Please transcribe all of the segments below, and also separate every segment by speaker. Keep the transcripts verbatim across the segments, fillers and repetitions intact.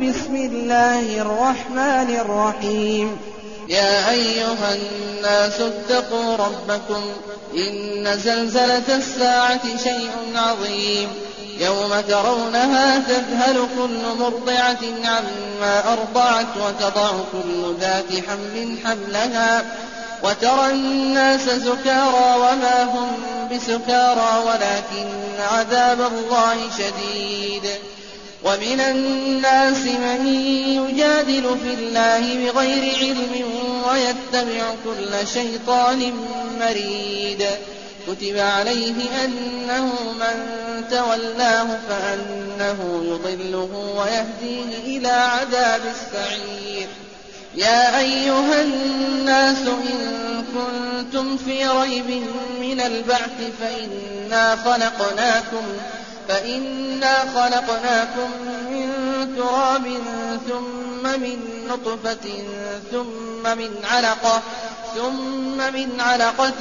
Speaker 1: بسم الله الرحمن الرحيم.
Speaker 2: يا أيها الناس اتقوا ربكم إن زلزلة الساعة شيء عظيم يوم ترونها تذهل كل مرضعة عما أرضعت وتضع كل ذات حمل حملها وترى الناس سكارى وما هم بسكارى ولكن عذاب الله شديد. ومن الناس من يجادل في الله بغير علم ويتبع كل شيطان مريد. كتب عليه أنه من تولاه فأنه يضله ويهديه إلى عذاب السعير. يا أيها الناس إن كنتم في ريب من البعث فإنا خلقناكم فإنا خلقناكم من تراب ثم من نطفة ثم من علقة ثم من علقة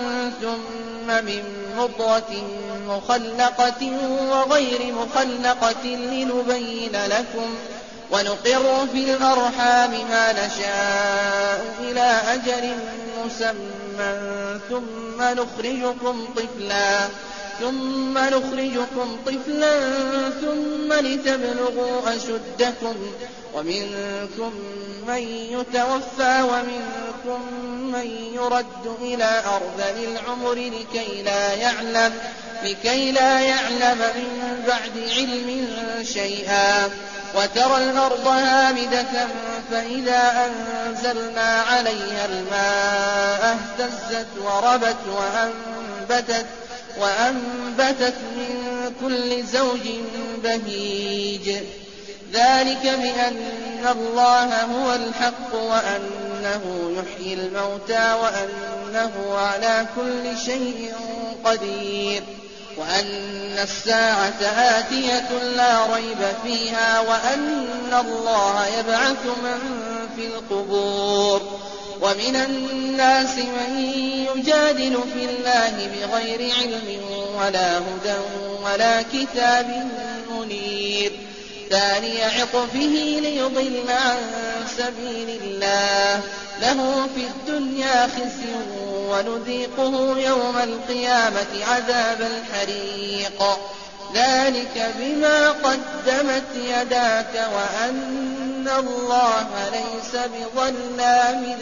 Speaker 2: ثم من مضغة مخلقة وغير مخلقة لنبين لكم ونقر في الأرحام ما نشاء إلى أجل مسمى ثم نخرجكم طفلا ثم نخرجكم طفلا ثم لتبلغوا أشدكم ومنكم من يتوفى ومنكم من يرد إلى أرذل العمر لكي لا يعلم لكي لا يعلم من بعد علم شيئا. وترى الأرض هامدة فإذا أنزلنا عليها الماء اهتزت وربت وأنبتت وأنبتت من كل زوج بهيج. ذلك بأن الله هو الحق وأنه يحيي الموتى وأنه على كل شيء قدير وأن الساعة آتية لا ريب فيها وأن الله يبعث من في القبور. ومن الناس من يجادل في الله بغير علم ولا هدى ولا كتاب منير. ثاني عطفه ليضل عن سبيل الله له في الدنيا خزي ونذيقه يوم القيامة عذاب الحريق. ذلك بما قدمت يداك وأن الله ليس بظلام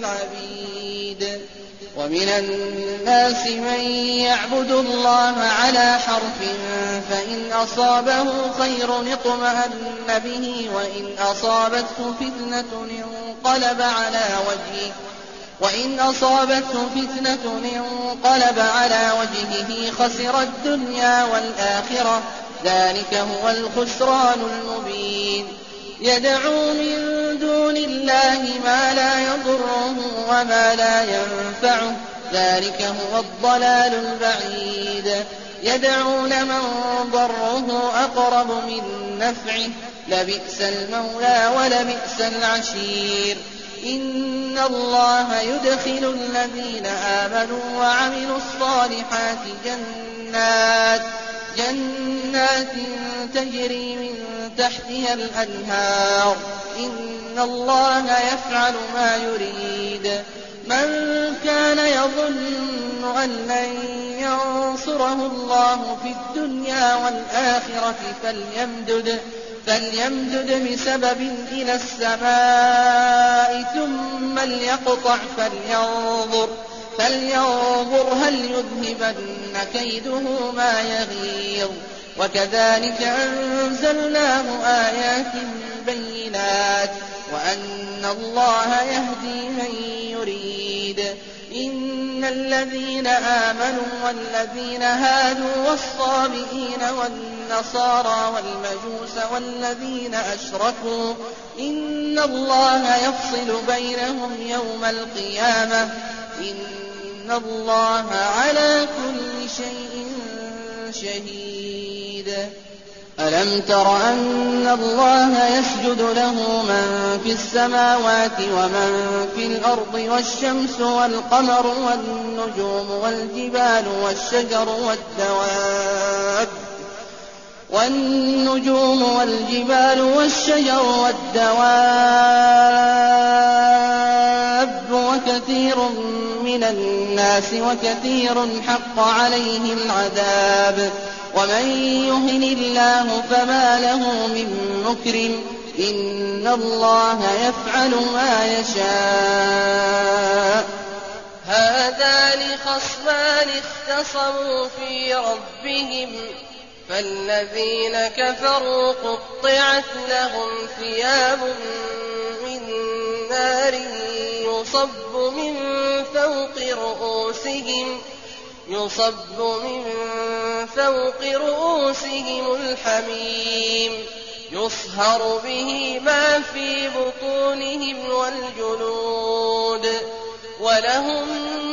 Speaker 2: للعبيد. ومن الناس من يعبد الله على حرف فإن أصابه خير اطمأن به وإن أصابته فتنة انقلب على وجهه وإن أصابته فتنة انقلب على وجهه خسر الدنيا والآخرة ذلك هو الخسران المبين. يدعو من دون الله ما لا يضره وما لا ينفعه ذلك هو الضلال البعيد. يدعو لمن ضره أقرب من نفعه لبئس المولى ولبئس العشير. إن الله يدخل الذين آمنوا وعملوا الصالحات جنات جنات تجري من تحتها الأنهار إن الله يفعل ما يريد. من كان يظن أن لن ينصره الله في الدنيا والآخرة فليمدد فليمدد بسبب إلى السماء ثم ليقطع فلينظر فلينظر هل يذهبن كيده ما يغيظ. وكذلك أنزلناه آيات بينات وأن الله يهدي من يريد. إن الذين آمنوا والذين هادوا والصابئين والنصارى والمجوس والذين أشركوا إن الله يفصل بينهم يوم القيامة إن الله على كل شيء شهيد. ألم تر أن الله يسجد له من في السماوات ومن في الأرض والشمس والقمر والنجوم والجبال والشجر والدواب والنجوم والجبال والشجر والدواب وكثير من الناس وكثير حق عليه العذاب ومن يهن الله فما له من مكرم إن الله يفعل ما يشاء.
Speaker 3: هذان خصمان اختصموا في ربهم فالذين كفروا قطعت لهم ثياب من نار يصب من فوق رؤوسهم يصب من فوق رؤوسهم الحميم يصهر به ما في بطونهم والجلود ولهم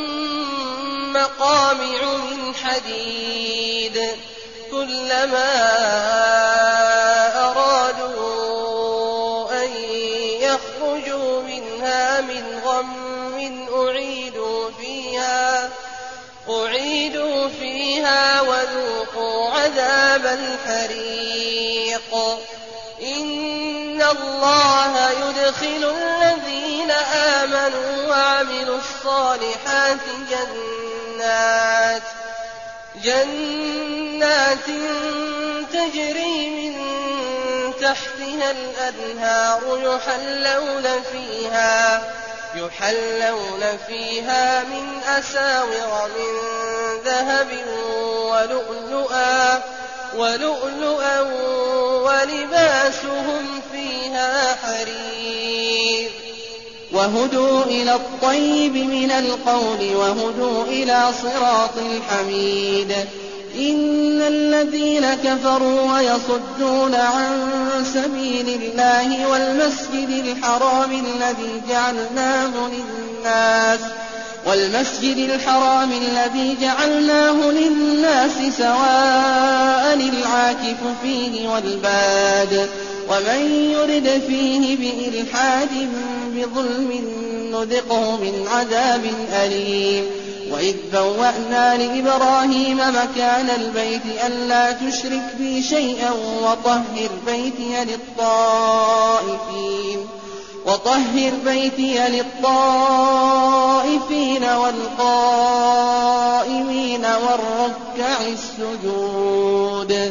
Speaker 3: مقامع من حديد كلما أرادوا أن يخرجوا منها من غم أعيدوا فيها أعيدوا فيها وذوقوا عذاب الحريق. إن الله يدخل الذين آمنوا وعملوا الصالحات جنات جنات تجري من تحتها الأنهار يحلون فيها يحلون فيها من أساور من ذهب ولؤلؤا ولؤلؤا ولباسهم فيها حرير.
Speaker 2: وهدوا إلى الطيب من القول وهدوا إلى صراط الحميد. إن الذين كفروا ويصدون عن سبيل الله والمسجد الحرام الذي جعلناه للناس والمسجد الحرام الذي جعلناه للناس سواء العاكف فيه والباد ومن يرد فيه بإلحاد بظلم نذقه من عذاب أليم. وإذ بوأنا لإبراهيم مكان البيت ألا تشرك بي شيئا وطهر بيتي للطائفين وطهر بيتي للطائفين والقائمين والركع السجود.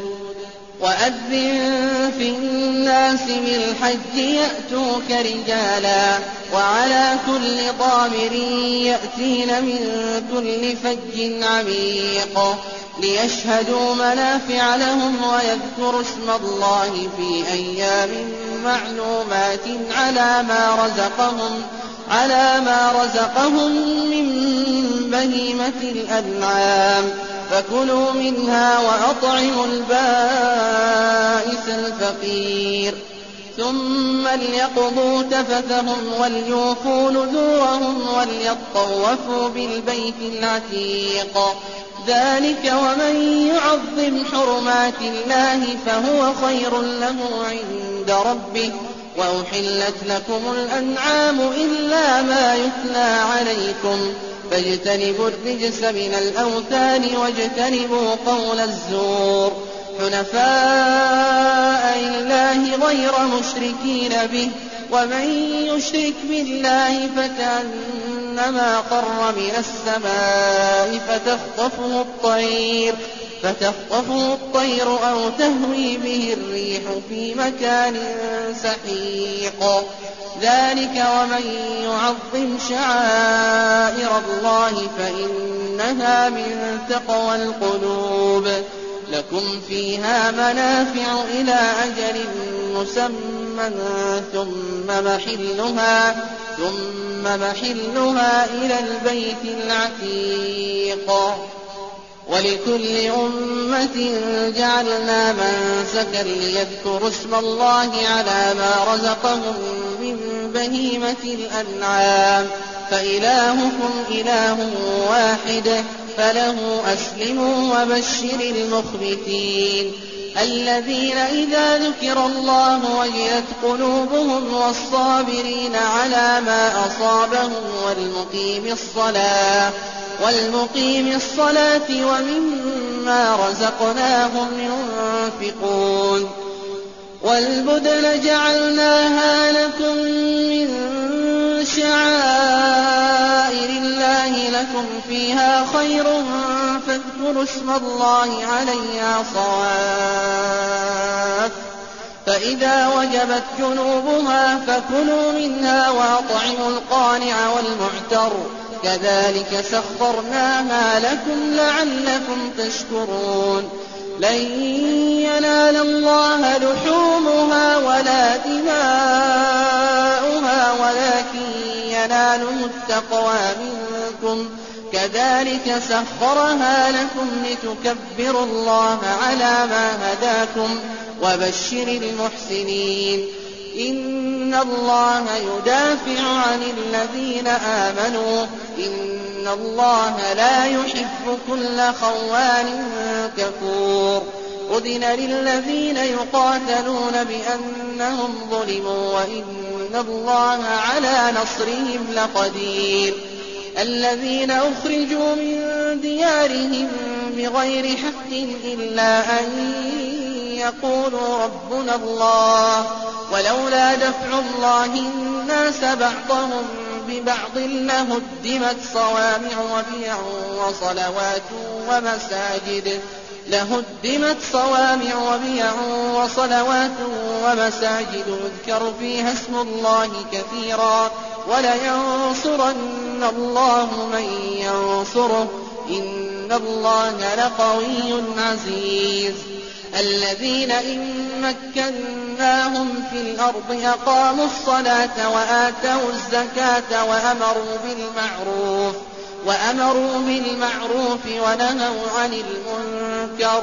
Speaker 2: وأذن في الناس بالحج يأتوك رجالا وعلى كل ضامر يأتين من كل فج عميق ليشهدوا منافع لهم ويذكروا اسم الله في أيام معلومات على ما رزقهم على ما رزقهم من بهيمة الأنعام فكلوا منها وأطعموا البائس الفقير ثم ليقضوا تفثهم وليوفوا نذورهم وليطوفوا بالبيت العتيق. ذلك ومن يعظم حرمات الله فهو خير له عند ربه. وأحلت لكم الأنعام إلا ما يتلى عليكم فاجتنبوا الرجس من الأوثان واجتنبوا قول الزور حنفاء لله غير مشركين به ومن يشرك بالله فكأنما خر من السماء فتخطفه الطير فتخطفه الطير أو تهوي به الريح في مكان سحيق. ذلك ومن يعظم شعائر الله فإنها من تقوى القلوب. لكم فيها منافع إلى أجل مسمى ثم محلها ثم محلها إلى البيت العتيق. ولكل أمة جعلنا منسكا ليذكروا اسم الله على ما رزقهم من بهيمة الأنعام فإلهكم إله واحد فله أسلموا وبشر المخبتين الذين إذا ذكر الله وجلت قلوبهم والصابرين على ما أصابهم والمقيم الصلاة والمقيم الصلاة ومما رزقناهم ينفقون والبدن جعلناها لكم من شعائر الله لكم فيها خير فاذكروا اسم الله عليها صواف فإذا وجبت جنوبها فكلوا منها وأطعموا القانع والمعتر كذلك سخرناها لكم لعلكم تشكرون لن ينال الله لحومها ولا دماؤها ولكن يناله التقوى منكم كذلك سخرها لكم لتكبروا الله على ما هداكم وبشر المحسنين إن الله يدافع عن الذين آمنوا إن الله لا يحب كل خوان كفور أذن للذين يقاتلون بأنهم ظلموا وإن الله على نصرهم لقدير الذين أخرجوا من ديارهم بغير حق إلا أن يقولوا ربنا الله ولولا دفع الله الناس بعضهم ببعض لهدمت صوامع وبيع وصلوات ومساجد لهدمت صوامع وبيع وصلوات ومساجد يذكر فيها اسم الله كثيرا ولينصرن الله من ينصره إن الله لقوي عزيز الذين إن مكناهم في الأرض أقاموا الصلاة وآتوا الزكاة وأمروا بالمعروف وأمروا بالمعروف ونهوا عن المنكر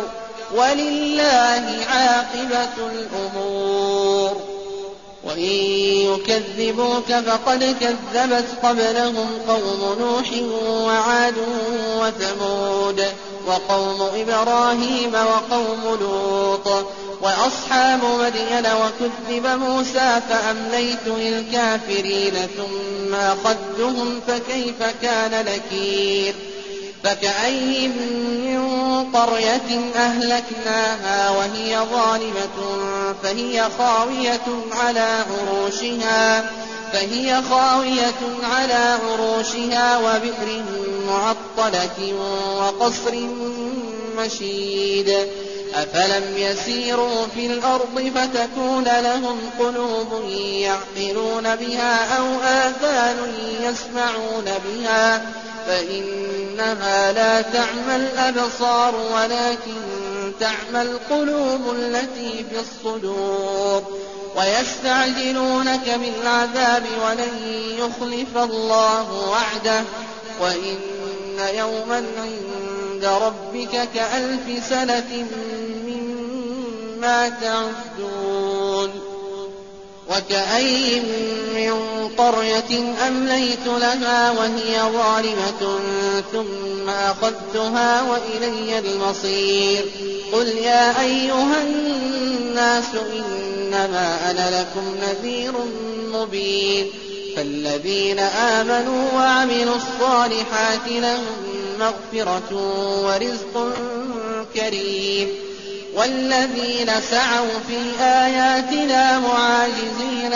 Speaker 2: ولله عاقبة الأمور وإن يكذبوك فقد كذبت قبلهم قوم نوح وعاد وثمود وقوم إبراهيم وقوم لوط وأصحاب مدين وكذب موسى فأمليت للكافرين ثم أخذتهم فكيف كان نكير فكأي من قرية أهلكناها وهي ظالمة فهي خاوية على عروشها فهي خاوية على عروشها وبئر معطلة وقصر مشيد أفلم يسيروا في الأرض فتكون لهم قلوب يعقلون بها أو آذان يسمعون بها فإنها لا تعمى الأبصار ولكن تعمى القلوب التي في الصدور ويستعجلونك بالعذاب ولن يخلف الله وعده وإن يوما عند ربك كألف سنة مما تعدون وكأي من قرية أمليت لها وهي ظالمة ثم أخذتها وإلي المصير قل يا أيها الناس إنما أنا لكم نذير مبين فالذين آمنوا وعملوا الصالحات لهم مغفرة ورزق كريم والذين سعوا في آياتنا معاجزين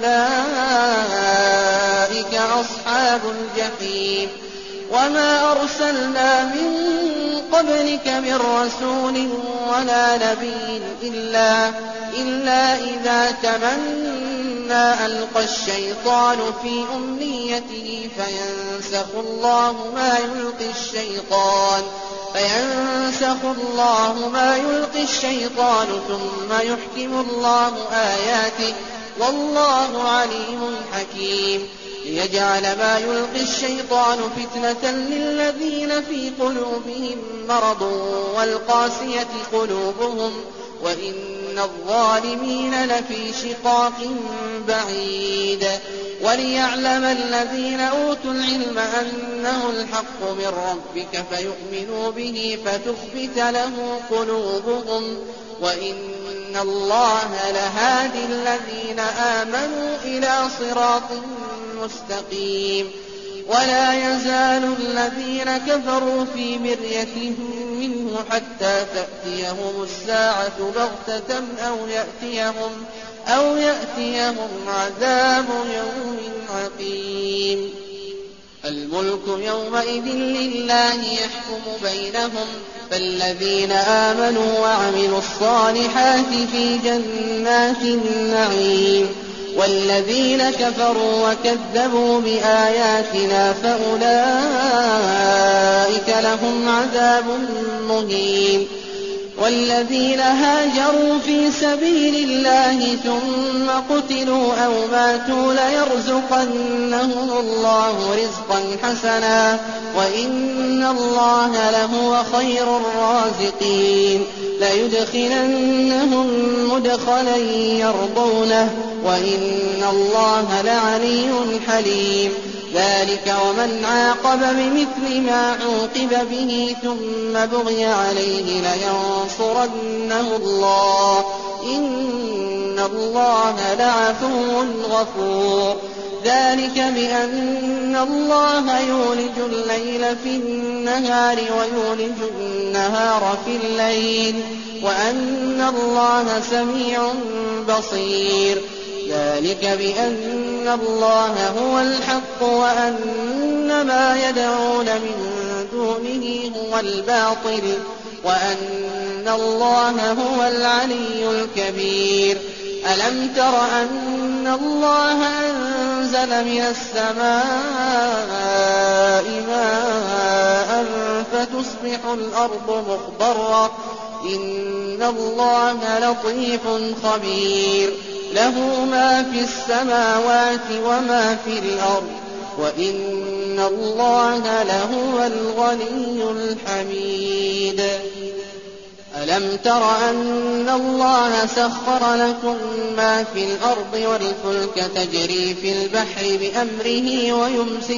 Speaker 2: أولئك أصحاب الجحيم وما أرسلنا من قبلك من رسول ولا نبي إلا, إلا إذا تمنى ألقى الشيطان في أمنيته فينسخ الله ما يلقي الشيطان فينسخ الله ما يلقي الشيطان ثم يحكم الله آياته والله عليم حكيم ليجعل ما يلقي الشيطان فتنة للذين في قلوبهم مرض والقاسية قلوبهم وإن الظالمين لفي شقاق بعيد وليعلم الذين أوتوا العلم أنه الحق من ربك فيؤمنوا به فتخبت له قلوبهم وإن الله لهادي الذين آمنوا إلى صراط مستقيم ولا يزال الذين كفروا في مرية منه حتى تأتيهم الساعة بغتة أو يأتيهم, أو يأتيهم عذاب يوم عقيم. الملك يومئذ لله يحكم بينهم، فالذين آمنوا وعملوا الصالحات في جنات النعيم، والذين كفروا وكذبوا بآياتنا فأولئك لهم عذاب مهين. والذين هاجروا في سبيل الله ثم قتلوا أو ماتوا ليرزقنهم الله رزقا حسنا وإن الله لهو خير الرازقين. ليدخلنهم مدخلا يرضونه وإن الله لعلي حليم. ذلك ومن عاقب بمثل ما عوقب به ثم بغي عليه لينصرنه الله إن الله لعفو غفور. ذلك بأن الله يولج الليل في النهار ويولج النهار في الليل وأن الله سميع بصير. ذلك بأن الله هو الحق وأن ما يدعون من دونه هو الباطل وأن الله هو العلي الكبير. ألم تر أن الله أنزل من السماء ماء فتصبح الأرض مخضرة إن الله لطيف خبير. له ما في السماوات وما في الأرض وإن الله لهو الغني الحميد. ألم تر أن الله سخر لكم ما في الأرض والفلك تجري في البحر بأمره ويمسك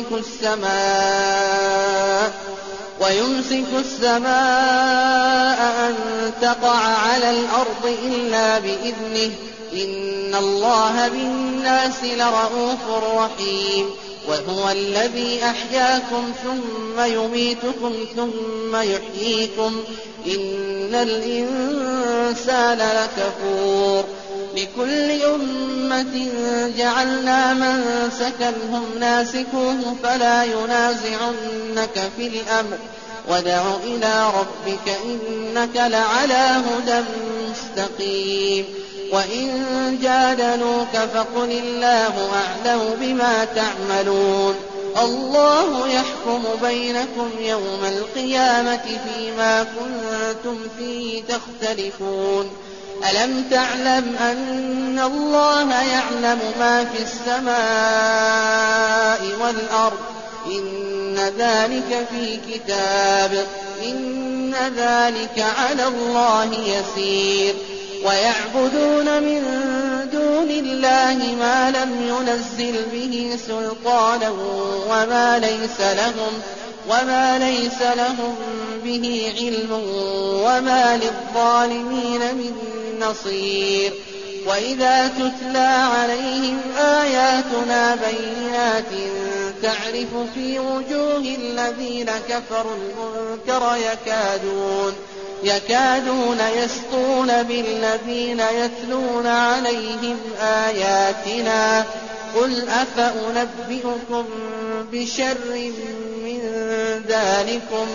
Speaker 2: السماء ويمسك السماء أن تقع على الأرض إلا بإذنه إن الله بالناس لرءوف رحيم. وهو الذي أحياكم ثم يميتكم ثم يحييكم إن الإنسان لكفور. لكل أمة جعلنا منسكا هم ناسكوه فلا ينازعنك في الأمر وادع إلى ربك إنك لعلى هدى مستقيم. وإن جادلوك فقل الله أعلم بما تعملون الله يحكم بينكم يوم القيامة فيما كنتم فيه تختلفون. ألم تعلم أن الله يعلم ما في السماء والأرض إن ذلك في كتاب إن ذلك على الله يسير. ويعبدون من دون الله ما لم ينزل به سلطانا وما ليس لهم وما ليس لهم به علم وما للظالمين من نصير. وإذا تتلى عليهم آياتنا بينات تعرف في وجوه الذين كفروا المنكر يكادون يكادون يسطون بالذين يتلون عليهم آياتنا قل أفأنبئكم بشر من ذلكم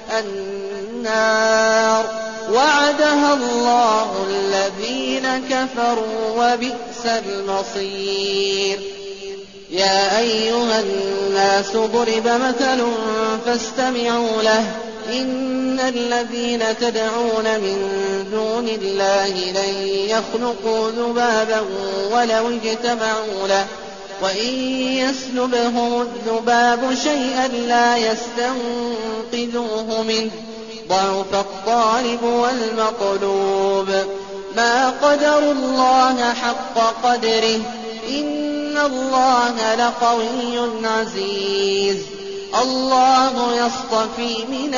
Speaker 2: النار وعدها الله الذين كفروا وبئس المصير. يا أيها الناس ضرب مثل فاستمعوا له إن الذين تدعون من دون الله لن يخلقوا ذبابا ولو اجتمعوا له وإن يسلبهم الذباب شيئا لا يستنقذوه منه ضعف الطالب والمطلوب. ما قدروا الله حق قدره إن الله لقوي عزيز. الله يصطفي من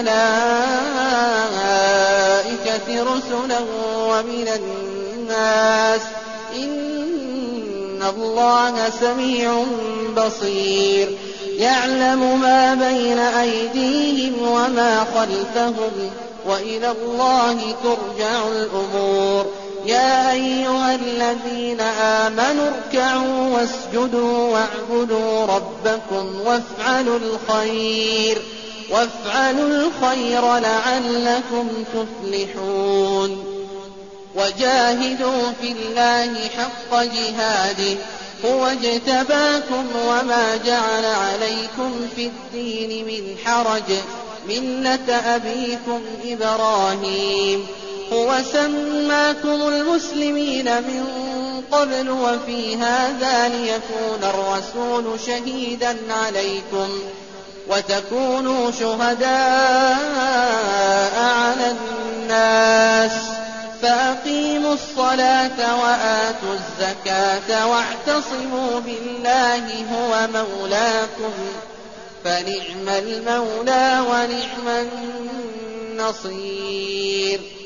Speaker 2: الملائكة رسلا ومن الناس إن الله سميع بصير. يعلم ما بين أيديهم وما خلفهم وإلى الله ترجع الأمور يا أيها الذين آمنوا اركعوا واسجدوا واعبدوا ربكم وافعلوا الخير وافعلوا الخير لعلكم تفلحون وجاهدوا في الله حق جهاده هو اجتباكم وما جعل عليكم في الدين من حرج ملة أبيكم إبراهيم هو سماكم المسلمين من قبل وفي هذا ليكون الرسول شهيدا عليكم وتكونوا شهداء على الناس فأقيموا الصلاة وآتوا الزكاة واعتصموا بالله هو مولاكم فنعم المولى ونعم النصير